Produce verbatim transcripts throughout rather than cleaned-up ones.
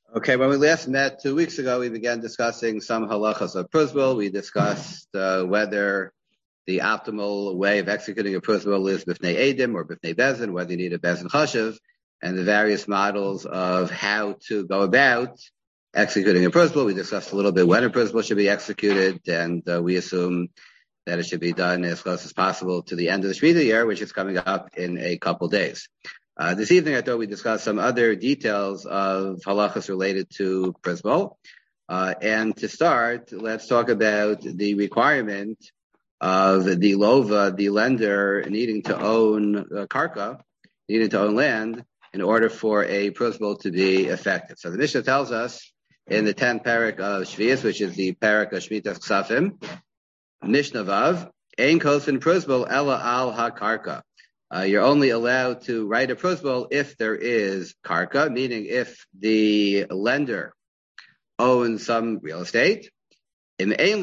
Okay, when we last met two weeks ago, we began discussing some halachas of prusbul. We discussed uh, whether the optimal way of executing a prusbul is b'fnei edim or b'fnei bezin, whether you need a bezin chashiv, and the various models of how to go about executing a prusbul. We discussed a little bit when a prusbul should be executed, and uh, we assume that it should be done as close as possible to the end of the Shemitah year, which is coming up in a couple days. Uh, this evening, I thought we'd discuss some other details of halachas related to prusbul. Uh, and to start, let's talk about the requirement of the lova, the lender, needing to own uh, karka, needing to own land in order for a prusbul to be effective. So the Mishnah tells us in the tenth parak of Shvius, which is the parak of Shmitas Ksafim, Mishnah Vav, Ein kosin prusbul ela al ha-karka. Uh, you're only allowed to write a prusbul if there is karka, meaning if the lender owns some real estate. And if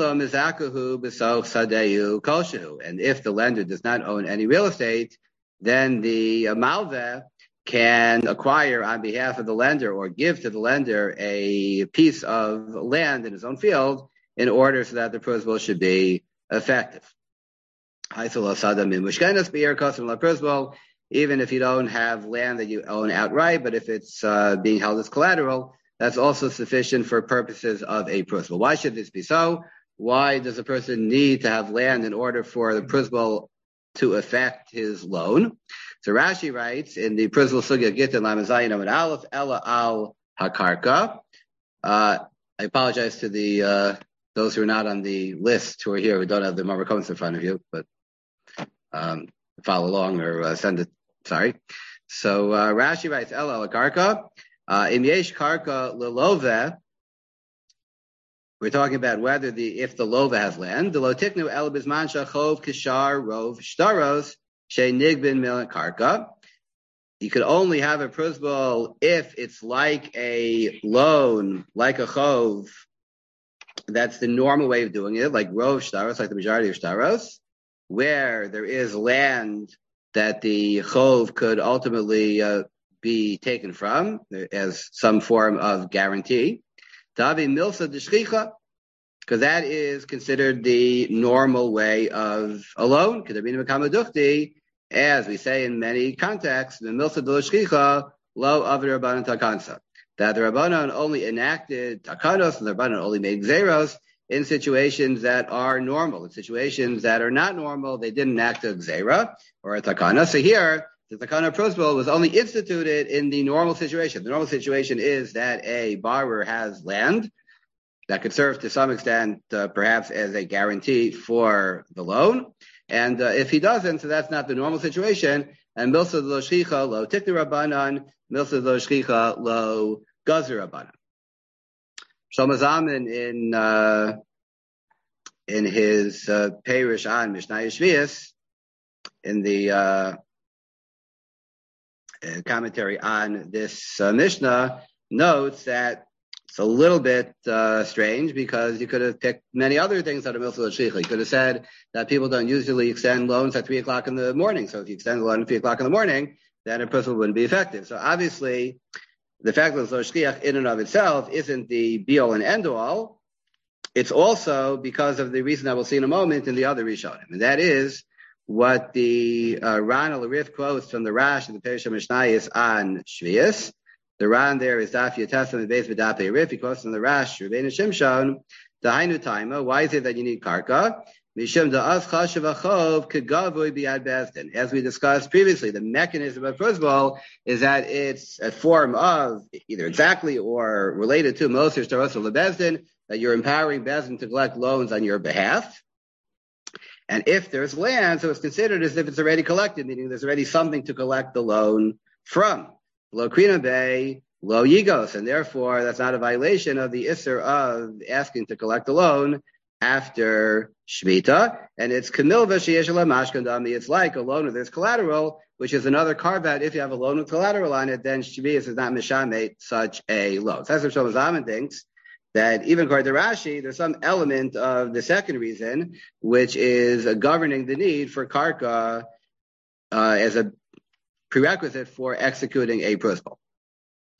the lender does not own any real estate, then the malveh can acquire on behalf of the lender or give to the lender a piece of land in his own field in order so that the prusbul should be effective. Even if you don't have land that you own outright, but if it's uh, being held as collateral, that's also sufficient for purposes of a prusbul. Why should this be so? Why does a person need to have land in order for the prusbul to affect his loan? So Rashi writes in the Prusbul Sugya Gittin Lamazayin Amid Aleph Ela Al Hakarka. Uh, I apologize to the uh, those who are not on the list who are here who don't have the Marmar comments in front of you, but Um, follow along or uh, send it. Sorry. So uh, Rashi writes, "El el karka, im yesh karka lelove." We're talking about whether the if the lova has land. The lo tiknu el bizman shachov kishar rov shtaros she nigbin milan karka. You could only have a prusbul if it's like a loan, like a chov. That's the normal way of doing it, like rov shtaros, like the majority of shtaros, where there is land that the chov could ultimately uh, be taken from as some form of guarantee. Tavi milsa d'shchicha, because that is considered the normal way of a loan. As we say in many contexts, the milsa d'shchicha lo avi rabbanan takansa, that the rabbanan only enacted takanos and the rabbanan only made gzeros in situations that are normal. In situations that are not normal, they didn't act a gzeira or a takana. So here, the takana prusbul was only instituted in the normal situation. The normal situation is that a borrower has land that could serve to some extent, uh, perhaps as a guarantee for the loan. And uh, if he doesn't, so that's not the normal situation. And milsa lo shchicha lo tikni rabbanan, milsa lo shchicha lo gazer rabbanan. Shlomo Zalman in uh, in his uh, Perush on Mishnah Shvius, in the uh, commentary on this uh, Mishnah, notes that it's a little bit uh, strange because you could have picked many other things out of Milsa L'Shchicha. You could have said that people don't usually extend loans at three o'clock in the morning. So if you extend the loan at three o'clock in the morning, then a person wouldn't be effective. So obviously, the fact that it's lo shchiach in and of itself isn't the be-all and end-all. It's also because of the reason that we'll see in a moment in the other Rishonim. And that is what the uh, Ran al-Arif quotes from the Rash in the Perush Mishnayos on Shvius. The Ran there is Daf Yotesim and Beis V'Daf Arif. He quotes from the Rash, Rebbeinu Shimshon, Dahainu Taima. Why is it that you need karka? Mishum da'az chashav achov kegavui biad bezdin. As we discussed previously, the mechanism of prusbul is that it's a form of either exactly or related to Moser Shtaros lebezdin, that you're empowering bezdin to collect loans on your behalf. And if there's land, so it's considered as if it's already collected, meaning there's already something to collect the loan from. Lo krina bay, lo yigos, and therefore that's not a violation of the isser of asking to collect a loan after Shemitah, and it's kamilva sheyesh la mashkandami. It's like a loan where there's collateral, which is another carve out. If you have a loan with collateral on it, then Shvius is not mishamate such a loan. So that's what Shlomo Zalman thinks, that even according to Rashi, there's some element of the second reason, which is uh, governing the need for karka uh, as a prerequisite for executing a prusbul.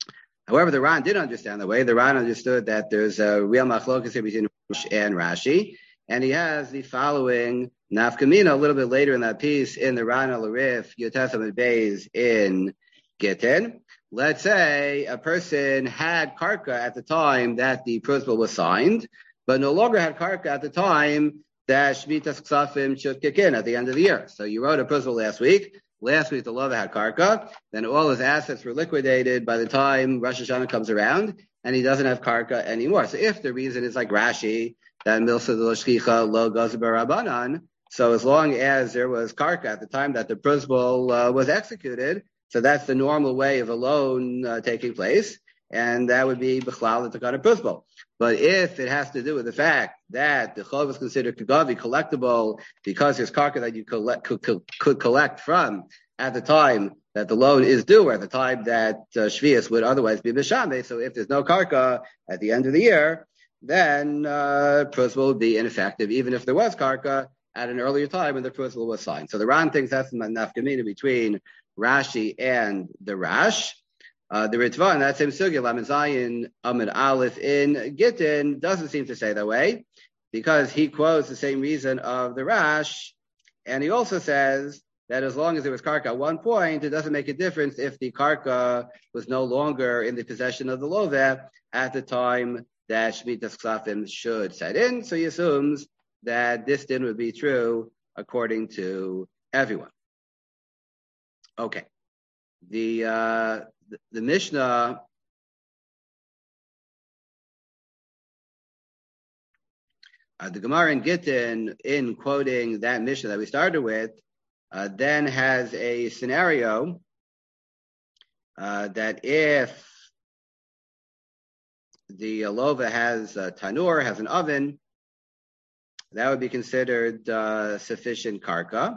However, the Ran didn't understand the way. The Ran understood that there's a real machlokas here between Rosh and Rashi, and he has the following nafkamina a little bit later in that piece in the Ran al-Arif Yotasam Beis in Gittin. Let's say a person had karka at the time that the principle was signed, but no longer had karka at the time that Shmitas Ksafim should kick in at the end of the year. So you wrote a principle last week. Last week, the Lova had karka. Then all his assets were liquidated by the time Rosh Hashanah comes around, and he doesn't have karka anymore. So if the reason is like Rashi, that Milsa de L'Shchicha lo Gazabar Rabbanan, so as long as there was karka at the time that the principle uh, was executed, so that's the normal way of a loan uh, taking place, and that would be B'chlal the Takana principle. But if it has to do with the fact that the chov is considered kagavi, collectible, because there's karka that you collect, could, could, could collect from at the time that the loan is due, or at the time that uh, shvius would otherwise be b'shameh, so if there's no karka at the end of the year, then uh, principle would be ineffective, even if there was karka at an earlier time when the principle was signed. So the Ran thinks that's the nafkamina between Rashi and the Rash. Uh, the Ritva in that same sugya, Lamed Zayin Amid Aleph in Gittin, doesn't seem to say that way, because he quotes the same reason of the Rash, and he also says that as long as there was karka at one point, it doesn't make a difference if the karka was no longer in the possession of the loveh at the time that Shmitas Ksafim should set in. So he assumes that this din would be true according to everyone. Okay. The uh, the, the Mishnah uh, the Gemara in Gittin, in quoting that Mishnah that we started with, uh, then has a scenario uh, that if the lova has a tanur, has an oven, that would be considered uh, sufficient karka.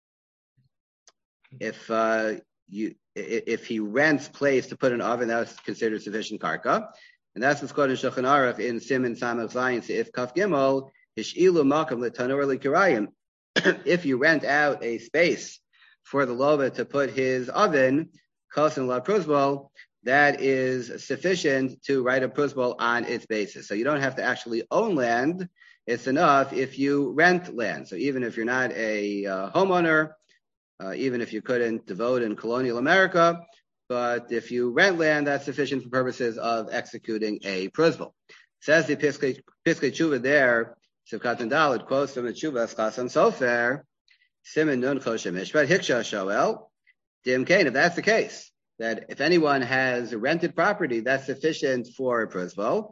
If uh, you if he rents place to put an oven, that was considered sufficient karka, and that's what's called in Shulchan Aruch in Siman Samach Zayin if Kaf Gimel Hishilu Makam LeTanur LeKirayim. If you rent out a space for the lova to put his oven, Kosin La Pruzbal, that is sufficient to write a pruzbal on its basis. So you don't have to actually own land. It's enough if you rent land. So even if you're not a uh, homeowner, uh, even if you couldn't vote in colonial America, but if you rent land, that's sufficient for purposes of executing a pruzbal. Says the Piskei Tshuva there, Sivkat and Dalet, quotes from the Tshuva, Chasam Sofer, Siman Nun Choshe Mishpat, Hiksha Shoel, Dim Kain, if that's the case, that if anyone has rented property, that's sufficient for a pruzbal.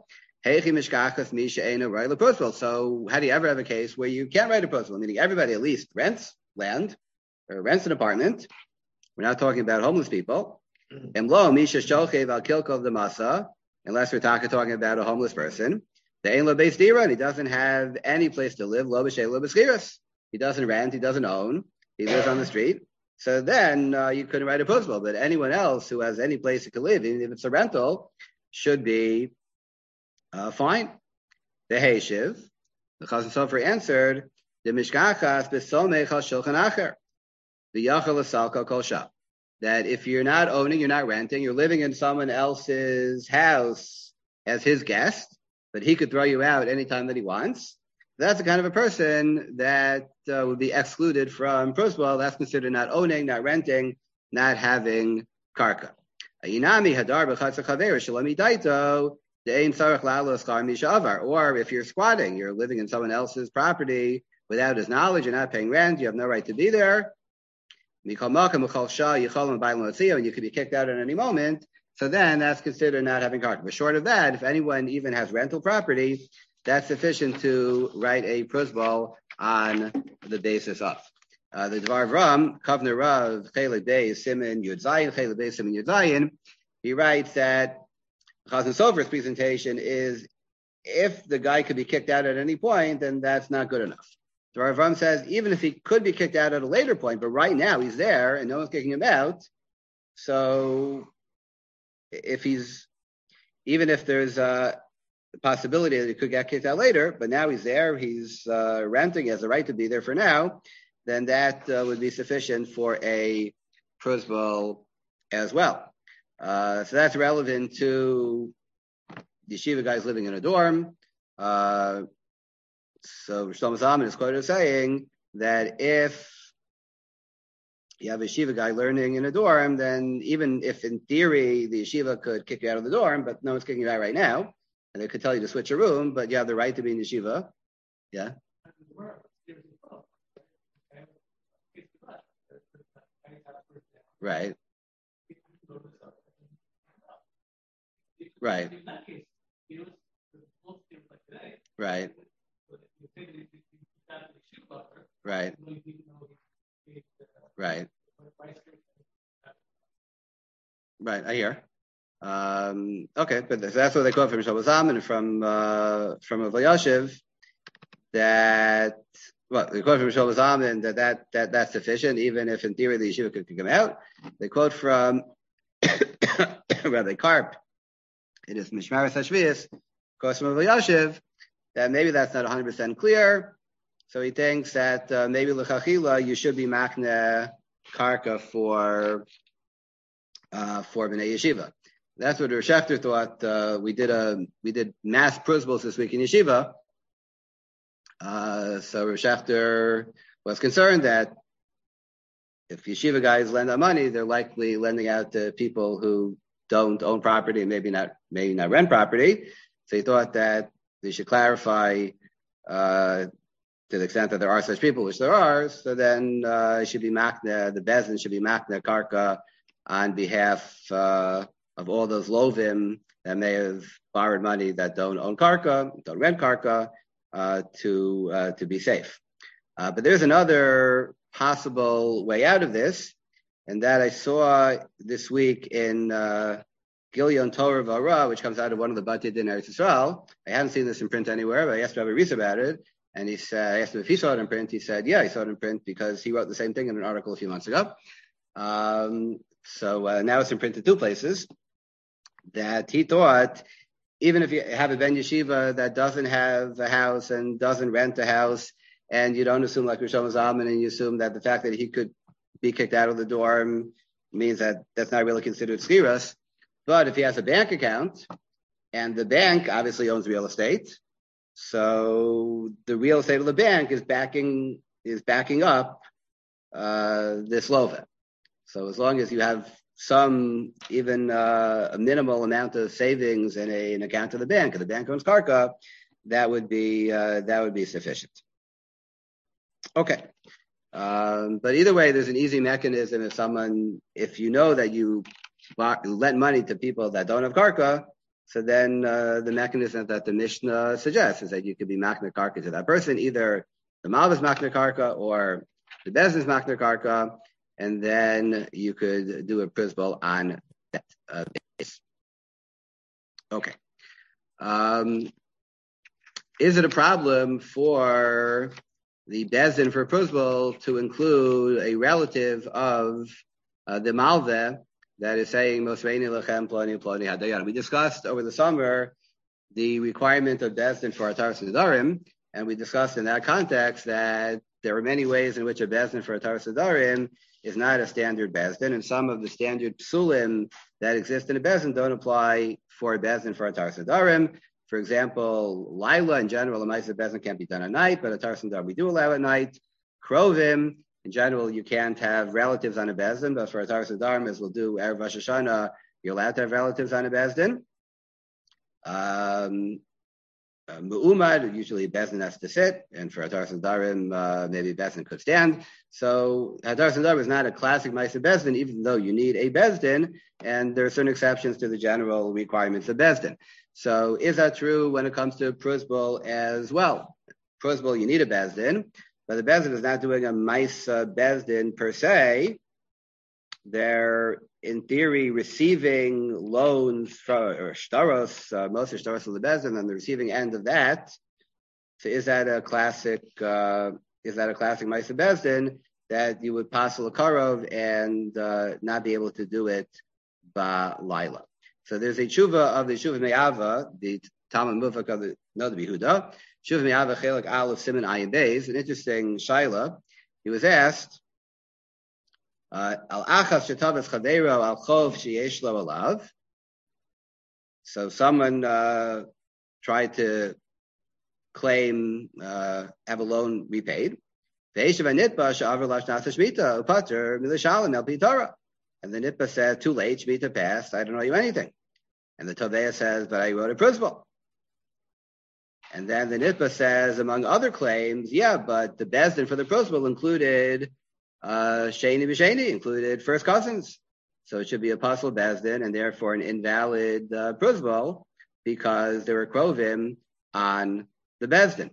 So how do you ever have a case where you can't write a pruzbal? Meaning everybody at least rents land or rents an apartment. We're not talking about homeless people. Unless we're talking, talking about a homeless person. And he doesn't have any place to live. He doesn't rent, he doesn't own, he lives on the street. So then uh, you couldn't write a pruzbal, but anyone else who has any place he could live, even if it's a rental, should be uh, fine. The Heishiv, the Chazon Sofer answered, the Mishkachas b'somech al shulchan acher, the Yachal Asalka Kol Shah, that if you're not owning, you're not renting, you're living in someone else's house as his guest, but he could throw you out anytime that he wants. That's the kind of a person that uh, would be excluded from pruzbal. That's considered not owning, not renting, not having karka. Or if you're squatting, you're living in someone else's property without his knowledge, you're not paying rent, you have no right to be there. And you could be kicked out at any moment. So then that's considered not having karka. But short of that, if anyone even has rental property, that's sufficient to write a pruzbal on the basis of. Uh, the Dvar Ram, Kavner Rav, Chelek Beis, Siman Yud Zayin, Chelek Beis, Siman Yud Zayin, he writes that Chazon Sofer's presentation is if the guy could be kicked out at any point, then that's not good enough. Dvar Ram says even if he could be kicked out at a later point, but right now he's there and no one's kicking him out, so if he's, even if there's a possibility that he could get kicked out later, but now he's there, he's uh, renting, he has the right to be there for now, then that uh, would be sufficient for a pruzbal as well. Uh, so that's relevant to yeshiva guys living in a dorm. Uh, so Shlomo Zalman is quoted as saying that if you have a yeshiva guy learning in a dorm, then even if in theory the yeshiva could kick you out of the dorm, but no one's kicking you out right now, and they could tell you to switch a room, but you have the right to be in yeshiva. Yeah. Right. Right. Right. Right. Right. Right. I hear. Um, okay, but that's what they quote from Shlomo Zalman and from uh, from Vayashiv that well, they quote from Shlomo Zalman that, that that that's sufficient, even if in theory the yeshiva could kick him out. They quote from Rabbi Karp in his Mishmaris Hashvius, quotes from Vayashiv that maybe that's not one hundred percent clear. So he thinks that uh, maybe l'chachila you should be makne karka for uh, for bnei yeshiva. That's what Rosh Schechter thought. Uh, we did a we did mass principles this week in yeshiva. Uh, so Rosh Schechter was concerned that if yeshiva guys lend out money, they're likely lending out to people who don't own property and maybe not maybe not rent property. So he thought that they should clarify uh, to the extent that there are such people, which there are. So then uh, it should be makna, the bezin should be makna karka on behalf uh, of all those lovim that may have borrowed money that don't own karka, don't rent karka, uh, to uh, to be safe. Uh, but there's another possible way out of this, and that I saw this week in uh, Gilyon Torah V'Ara, which comes out of one of the Batei Din Eretz Yisrael. I haven't seen this in print anywhere, but I asked Rabbi Rees about it, and he said, I asked him if he saw it in print. He said, yeah, he saw it in print because he wrote the same thing in an article a few months ago. Um, so uh, now it's in print in two places. That he thought, even if you have a ben yeshiva that doesn't have a house and doesn't rent a house, and you don't assume like Rosh Zalman, and you assume that the fact that he could be kicked out of the dorm means that that's not really considered schiras. But if he has a bank account, and the bank obviously owns real estate, so the real estate of the bank is backing is backing up uh, this lova. So as long as you have some, even uh, a minimal amount of savings in a, an account of the bank, and the bank owns karka, that would be uh, that would be sufficient. Okay. Um, but either way, there's an easy mechanism if someone, if you know that you lend money to people that don't have karka, so then uh, the mechanism that the Mishnah suggests is that you could be makna karka to that person, either the malvus makna karka or the business makna karka, and then you could do a prisbal on that uh, base. Okay. Um, is it a problem for the bezin for prisbal to include a relative of uh, the malveh that is saying Mosreini lechem ploni ploni hadayan? We discussed over the summer the requirement of bezin for ataras nedarim, and we discussed in that context that there are many ways in which a bezin for ataras nedarim is not a standard bezdin, and some of the standard psulim that exist in a bezdin don't apply for a bezdin for ataras nedarim. For example, Lila in general, a ma'aser bezdin can't be done at night, but ataras nedarim we do allow at night. Krovim, in general, you can't have relatives on a bezdin, but for ataras nedarim, as we'll do erev Rosh Hashanah, you're allowed to have relatives on a bezdin. Um, Uh, Mu'umad, usually Bezdin has to sit, and for Ataras Nedarim, uh, maybe Bezdin could stand. So Ataras Nedarim is not a classic Ma'aser Bezdin, even though you need a Bezdin, and there are certain exceptions to the general requirements of Bezdin. So is that true when it comes to Prusbal as well? Prusbal, you need a Bezdin, but the Bezdin is not doing a Ma'aser Bezdin per se. They're, in theory, receiving loans from, or shtaros, uh, most are shtaros of the bezdin, and the receiving end of that. So is that a classic, uh, is that a classic ma'aser bezdin that you would pass a karov and uh, not be able to do it ba laila? So there's a tshuva of the tshuva me'ava, the Talmud Mufak of the Noda B'Yehuda, tshuva me'ava chelik aleph siman ayin beis, an interesting shaila. He was asked, Al achas shetavas chaveiro al chov sheyesh lo alav. So someone uh, tried to claim uh, have a loan repaid. And the nitba said, too late, Shemitah passed, I don't owe you anything. And the Tovea says, but I wrote a principal. And then the nitba says, among other claims, yeah, but the Bezdin for the principal included uh, Sheni B'Sheni, included first cousins. So it should be a possible Bezdin, and therefore an invalid uh, principal, because there were Krovim on the Bezdin.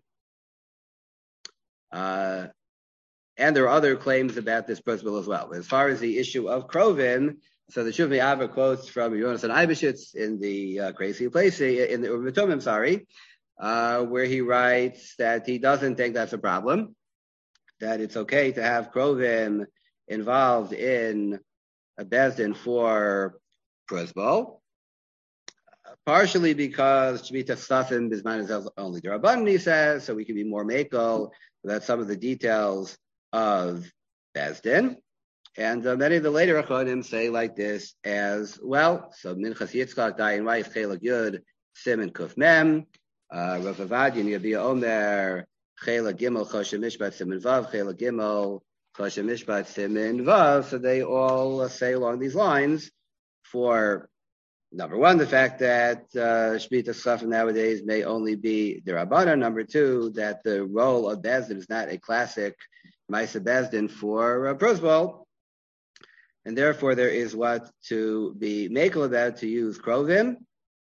Uh, And there are other claims about this principle as well. As far as the issue of Krovim, so the Shuvmi Ava quotes from Yonasan Eibeshitz in the uh, Crazy Place, in the Urvatumim, sorry, uh, where he writes that he doesn't think that's a problem, that it's okay to have Krovim involved in a Bezdin for Prisbol, uh, partially because Shemitah Stafim Bisman is only Daraban, he says, so we can be more makel about some of the details of Bezdin. And uh, many of the later Achonim say like this as well. So Minchas Yitzchak, Dayan Reif, Chelak Yud, Simen Kuf Mem, uh, Rav Avadian, Yabia Omer, Chelak Gimel, Choshe Mishpat, Simen Vav, Chelak Gimel, Choshe Mishpat, Simen Vav. So they all uh, say along these lines for, number one, the fact that uh, Shemitah Ksafim nowadays may only be the Rabbana. Number two, that the role of Bezdin is not a classic Maisa Bezdin for uh, Prosbol, and therefore there is what to be makel about, to use Krovim.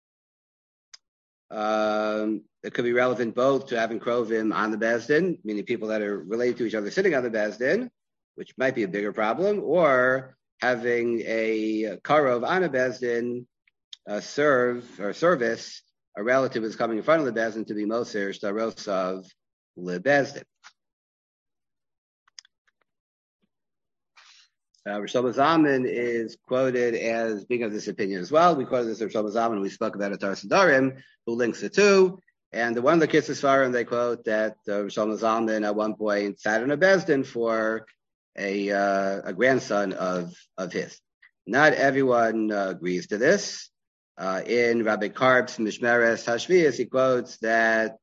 Um, it could be relevant both to having Krovim on the Bezdin, meaning people that are related to each other sitting on the Bezdin, which might be a bigger problem, or having a Karov on a Bezdin uh, serve or service a relative who's coming in front of the Bezdin to be Moser Shtarosav Le Bezdin. Uh, Rosh Zalman is quoted as being of this opinion as well. We quoted this Rosh Zalman. We spoke about it Tar Sidarim, who links the two. And the one of the Kitzur Sfarim, they quote that uh, Rosh Zalman at one point sat in a Bezdin for a uh, a grandson of of his. Not everyone uh, agrees to this. Uh, in Rabbi Karp's Mishmeres Hashvias, he quotes that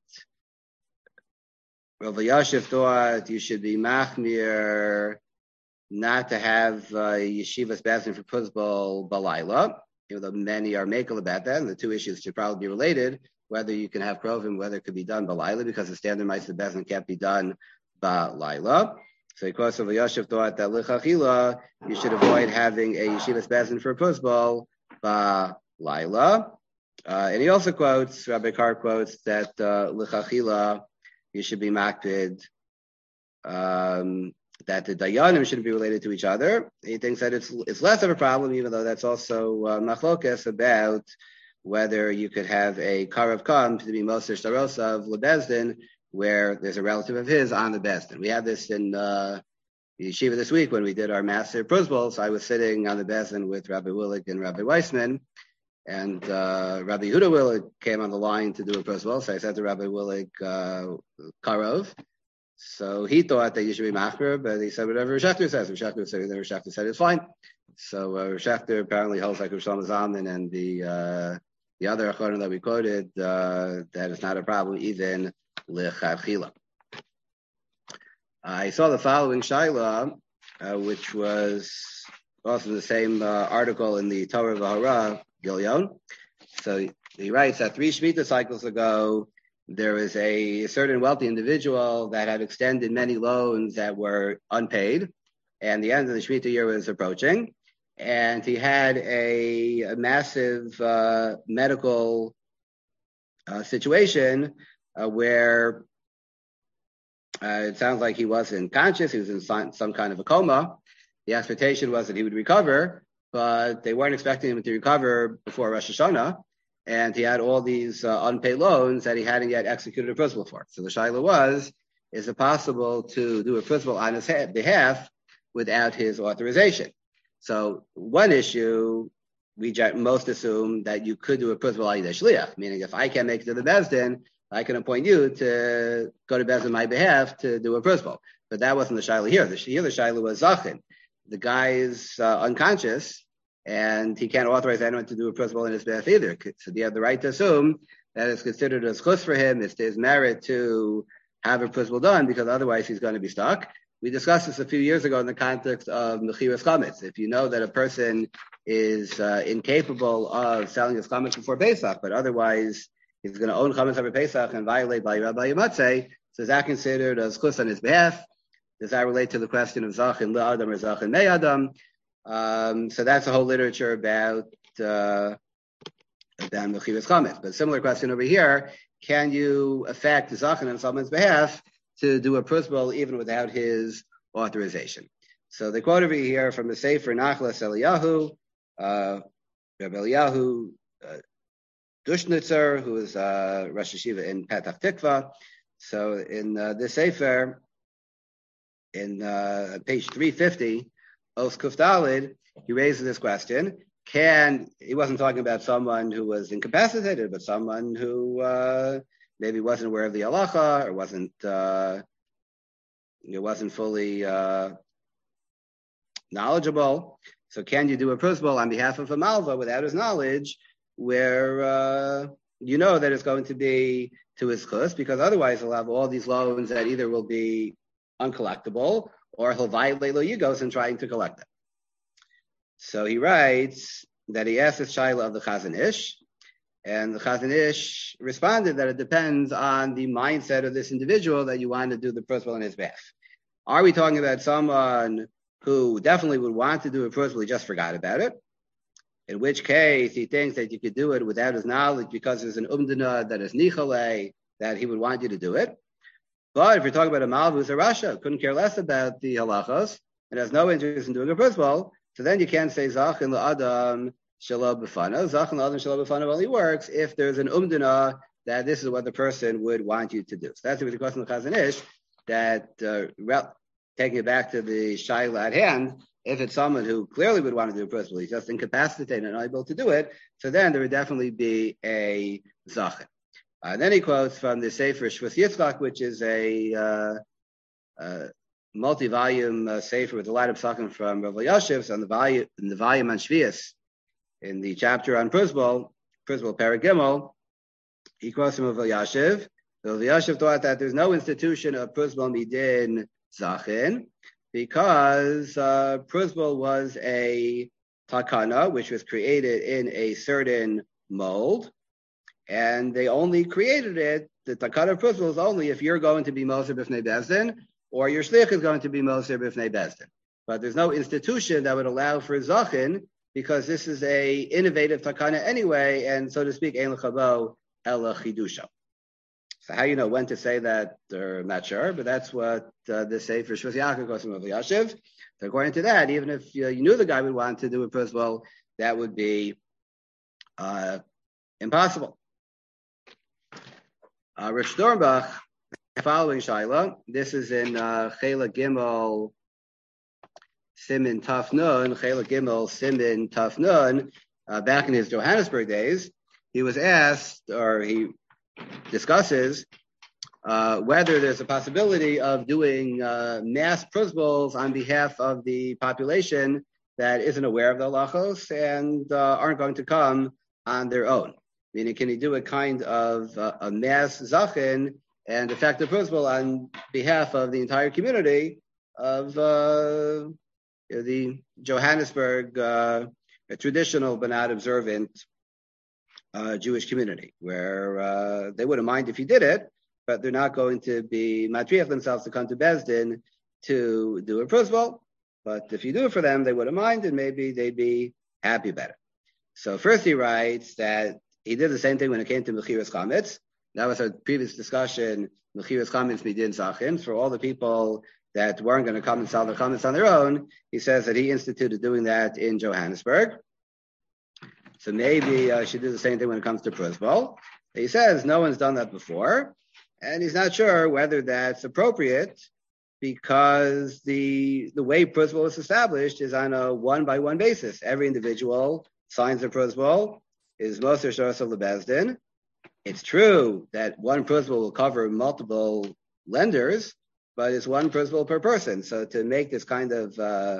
Rav Yashiv thought you should be machmir not to have uh, yeshivas bezdin for Pusbal Balayla, even though many are makel about that, and the two issues should probably be related, whether you can have Krovim, whether it could be done Balayla, because the standard Ma'aseh bezdin can't be done Balayla. So, of course, Rav Yashiv thought that L'chachila, you should avoid having a yeshivas bezdin for Pusbal Balayla. Uh, and he also quotes, Rabbi Karp quotes, that uh, L'chachila, you should be makpid, um, that the dayanim shouldn't be related to each other. He thinks that it's it's less of a problem, even though that's also uh, machlokas about whether you could have a karav kam to be Moser Shtarosav Lebezdin, where there's a relative of his on the Bezdin. We had this in uh, the yeshiva this week when we did our master Prusbol. So I was sitting on the Bezdin with Rabbi Willig and Rabbi Weissman, and uh, Rabbi Yehuda Willig came on the line to do a Prusbol. So I said to Rabbi Willig, uh, Karov. So he thought that you should be machmer, but he said whatever Rishachter says. Rishachter said whatever Rishachter said is fine. So uh, Rishachter apparently holds like Rosh Zalman and the uh, the other achonim that we quoted uh, that is not a problem even lechatchila. I saw the following shaila, uh, which was also the same uh, article in the Torah V'Hara Gilyon. So he writes that three Shemitah cycles ago, there was a certain wealthy individual that had extended many loans that were unpaid, and the end of the Shemitah year was approaching, and he had a, a massive uh, medical uh, situation uh, where uh, it sounds like he wasn't conscious, he was in some, some kind of a coma. The expectation was that he would recover, but they weren't expecting him to recover before Rosh Hashanah. And he had all these uh, unpaid loans that he hadn't yet executed a principal for. So the shaila was, is it possible to do a principal on his ha- behalf without his authorization? So one issue, we most assume that you could do a principal al yidei shliach, meaning if I can't make it to the Bezdin, I can appoint you to go to Bezdin on my behalf to do a principal. But that wasn't the shaila here. The, here the shaila was zachin. the guy is uh, unconscious and he can't authorize anyone to do a principal in his behalf either. So you have the right to assume that it's considered a chus for him. It's his merit to have a principal done because otherwise he's going to be stuck. We discussed this a few years ago in the context of mechiras chametz. If you know that a person is uh, incapable of selling his chametz before Pesach, but otherwise he's going to own chametz over Pesach and violate by Rabbi Yamatzeh, so is that considered a chus on his behalf? Does that relate to the question of zachin le'adam or zachin me'adam? Um, so that's a whole literature about uh, about mechiras chametz. But similar question over here: can you affect the zachin on someone's behalf to do a principal even without his authorization? So the quote over here from the Sefer Nachlas Eliyahu, uh, Rabbi Eliyahu uh, Dushnitzer, who is uh, Rosh Hashiva in Petach Tikva. So in uh, this Sefer, in uh, page three fifty, Os Kuf Daled, he raises this question. Can, he wasn't talking about someone who was incapacitated, but someone who uh, maybe wasn't aware of the halacha or wasn't, uh, you know, wasn't fully uh, knowledgeable. So can you do a principal on behalf of a malva without his knowledge, where uh, you know that it's going to be to his chus, because otherwise he'll have all these loans that either will be uncollectible or he'll violate lo yigos in trying to collect them. So he writes that he asked this shaila of the Chazon Ish, and the Chazon Ish responded that it depends on the mindset of this individual that you want to do the principal on his behalf. Are we talking about someone who definitely would want to do a principal, he just forgot about it? In which case, he thinks that you could do it without his knowledge because there's an umdana that is nichale, that he would want you to do it. But if you're talking about a malva who's a rasha, couldn't care less about the halachos, and has no interest in doing a principal, so then you can't say zachin la'adam shalom b'fanav. Zachin la'adam shalom b'fanav only works if there's an umdana that this is what the person would want you to do. So that's the question of Chazon Ish, that uh, taking it back to the shaila at hand, if it's someone who clearly would want to do a principal, he's just incapacitated and unable to do it, so then there would definitely be a zachin. Uh, then he quotes from the Sefer Shvus Yitzchak, which is a uh, uh, multi-volume uh, Sefer with a lot of psakim from Rav Elyashiv on the volume, in the volume on Shvius, in the chapter on principal, principal Paragimel. He quotes from Rav Elyashiv. Rav Elyashiv thought that there's no institution of principal midin zachin because uh, principal was a takana which was created in a certain mold. And they only created it, the takana of principal is only if you're going to be Moser B'fnei Bezdin, or your shlich is going to be Moser B'fnei Bezdin. But there's no institution that would allow for zachin, because this is a innovative takana anyway, and so to speak, ein l'chabo ela chidusha. So how you know when to say that, or I'm not sure, but that's what uh, the Sefer Shvus Yaakov goes from Rav Elyashiv. So according to that, even if uh, you knew the guy would want to do a principal, that would be uh, impossible. Uh, Rich Dornbach, following Shaila, this is in uh, Chela Gimel Simin Taf Nun, Chela Gimel Simin Taf Nun, uh, back in his Johannesburg days, he was asked, or he discusses, uh, whether there's a possibility of doing uh, mass principals on behalf of the population that isn't aware of the halachos and uh, aren't going to come on their own. Meaning, can he do a kind of uh, a mass zachin and effective principle on behalf of the entire community of uh, the Johannesburg uh, traditional but not observant uh, Jewish community, where uh, they wouldn't mind if he did it, but they're not going to be matriach themselves to come to Bezdin to do a principle. But if you do it for them, they wouldn't mind, and maybe they'd be happy about it. So first he writes that he did the same thing when it came to mechiras chametz. That was our previous discussion, mechiras chametz midin zachin. For all the people that weren't going to come and sell their chametz on their own, he says that he instituted doing that in Johannesburg. So maybe I uh, should do the same thing when it comes to principal. He says no one's done that before, and he's not sure whether that's appropriate because the the way principal is established is on a one-by-one basis. Every individual signs a principal, is Moser Shorsa Lebezdin. It's true that one principal will cover multiple lenders, but it's one principal per person. So to make this kind of uh,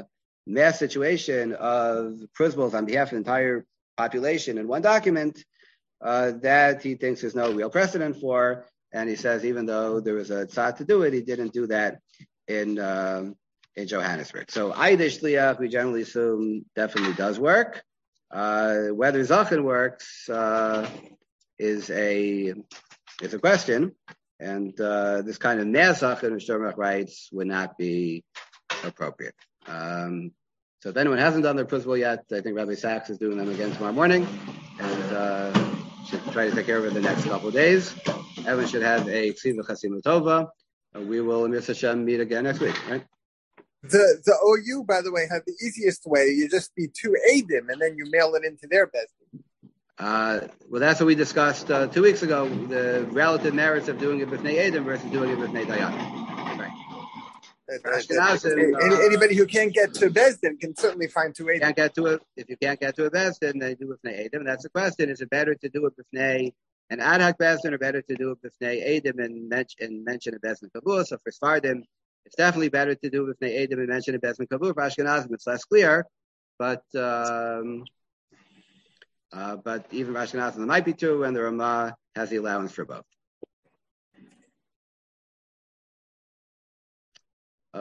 mass situation of principles on behalf of the entire population in one document, uh, that he thinks there's no real precedent for. And he says even though there was a tzad to do it, he didn't do that in um, in Johannesburg. So Eidish Shliach, we generally assume, definitely does work. Uh, whether Zachin works uh, is a is a question, and uh, this kind of Me'er Zachin, which Sturmach writes, would not be appropriate. Um, so if anyone hasn't done their principle yet, I think Rabbi Sachs is doing them again tomorrow morning, and uh, should try to take care of it the next couple of days. Everyone should have a Ksiva Chasima Tova. Uh, we will, Mister Hashem, meet again next week, right? The the O U, by the way, have the easiest way. You just be two Adim, and then you mail it into their Bezdin. Uh, well, that's what we discussed uh, two weeks ago, the relative merits of doing it with B'nai Adim versus doing it with B'nai Dayan. Right. Ashkenazim, uh, anybody who can't get to Bezdin can certainly find two Adim. Can't get to it. If you can't get to a Bezdin, then you do it with B'nai Adim. And that's the question. Is it better to do it with B'nai an ad hoc Bezdin, or better to do it with B'nai Adim and, mention, and mention a Bezdin Kavur? So for Sfardim, it's definitely better to do it with B'nai Adim and mention a Bezdin Kavur. For Ashkenazim, it's less clear. But... Um, Uh, but even Rashi Nachman might be true, and the Ramah has the allowance for both. Uh,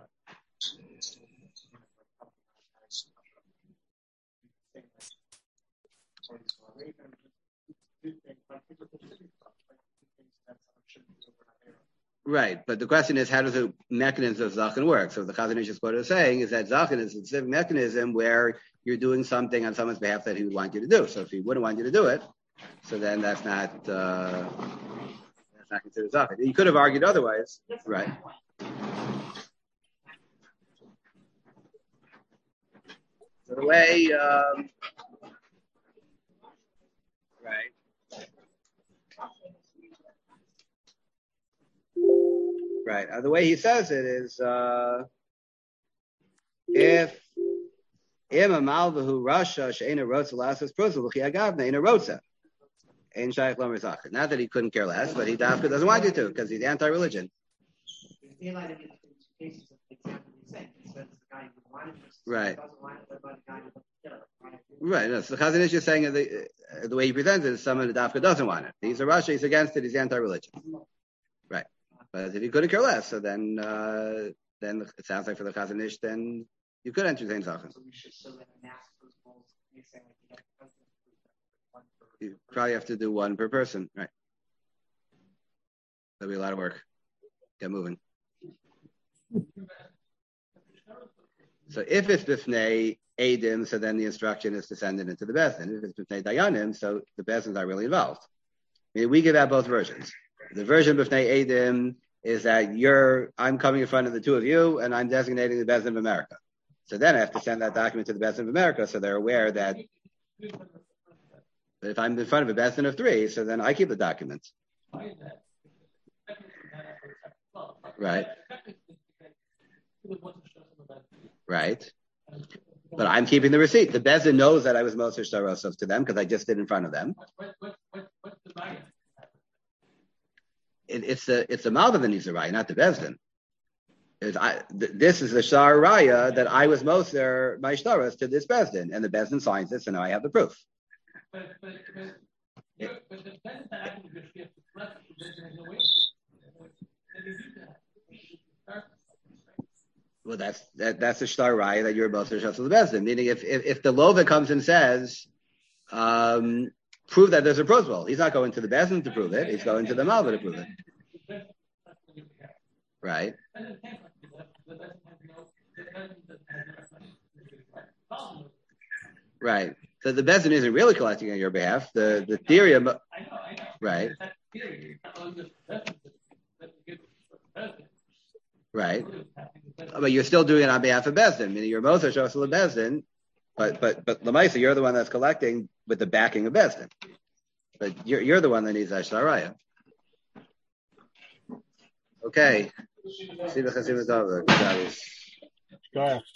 right, but the question is, how does the mechanism of Zachin work? So the Chazon Ish is saying is that Zachin is a specific mechanism where you're doing something on someone's behalf that he would want you to do. So if he wouldn't want you to do it, so then that's not uh, that's not considered Zachin. You could have argued otherwise, right? So the way, um, right. Right. Uh, the way he says it is, uh, if Ima Malvahu Rasha Sheina Rotza Lasas Prosa Luchi Agavna Ina Rotza. Ain Shaykh Lomer Zachin. Not that he couldn't care less, but he doesn't want you to because he's anti-religion. Right. Right. No, so the Chazon Ish is saying the, uh, the way he presents it is someone who Dafka doesn't want it. He's a Rasha, he's against it, he's anti-religion. Right. But if he couldn't care less, so then uh, then it sounds like for the Chazon Ish, then you could entertain Zachin. You probably have to do one per person, right? That'll be a lot of work. Get moving. So if it's B'fnei Adim, so then the instruction is to send it into the Bezdin. If it's B'fnei Dayanim, so the Bezdins are really involved. I mean, we give out both versions. The version of B'fnei Adim is that you're, I'm coming in front of the two of you, and I'm designating the Bezdin of America. So then I have to send that document to the Bezdin of America, so they're aware that if I'm in front of a Bezdin of three, so then I keep the documents. Right. Right. But I'm keeping the receipt. The Bezdin knows that I was Moser Shtarosov to them because I just did in front of them. It, it's the it's the Malva that needs the raya, not the Bezdin. I, th- this is the Shar Raya that I was Moser my Shtaros to this Bezdin, and the Bezdin signs it, so now I have the proof. But, but, but, but the Bezdin actually just gets the press in the way. Well, that's that, that's the Shtar Raya that you're Moser Shtar to the Bezdin. Meaning, if, if if the Lova comes and says, um, prove that there's a prosbol, he's not going to the Bezdin to prove it. He's going to the Malva to prove it. Right. Right. So the Bezdin isn't really collecting on your behalf. The the theory of right. Right. But you're still doing it on behalf of Bezdin, meaning you're Moser Shosel of Bezdin, but but but Lamaisa, you're the one that's collecting with the backing of Bezdin. But you're you're the one that needs Ashtar Raya. Okay. See the Chasimas over.